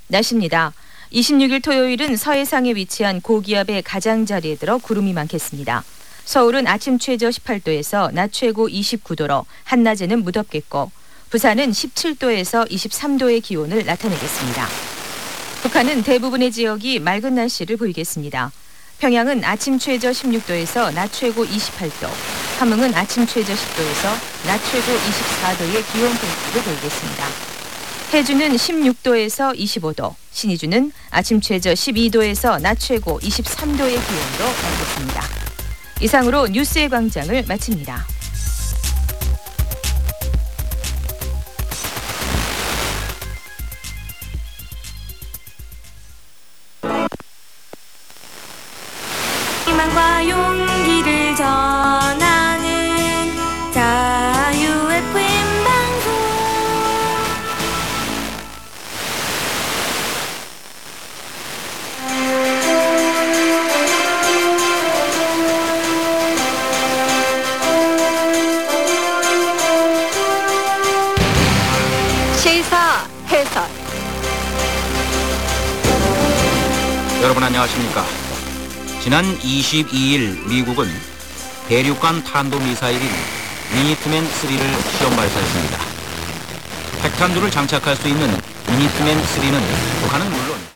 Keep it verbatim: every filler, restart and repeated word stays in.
날씨입니다. 이십육 일 토요일은 서해상에 위치한 고기압의 가장자리에 들어 구름이 많겠습니다. 서울은 아침 최저 십팔 도에서 낮 최고 이십구 도로 한낮에는 무덥겠고, 부산은 십칠 도에서 이십삼 도의 기온을 나타내겠습니다. 북한은 대부분의 지역이 맑은 날씨를 보이겠습니다. 평양은 아침 최저 십육 도에서 낮 최고 이십팔 도, 함흥은 아침 최저 십 도에서 낮 최고 이십사 도의 기온 변화를 보이겠습니다. 해주는 십육 도에서 이십오 도, 신의주는 아침 최저 십이 도에서 낮 최고 이십삼 도의 기온으로 나겠습니다. 이상으로 뉴스의 광장을 마칩니다. 희망과 용기를 전하는 자유 에프엠 방송. 시사 해설. 여러분 안녕하십니까? 지난 이십이 일 미국은 대륙간 탄도미사일인 미니트맨 쓰리를 시험 발사했습니다. 핵탄두를 장착할 수 있는 미니트맨 쓰리는 북한은 물론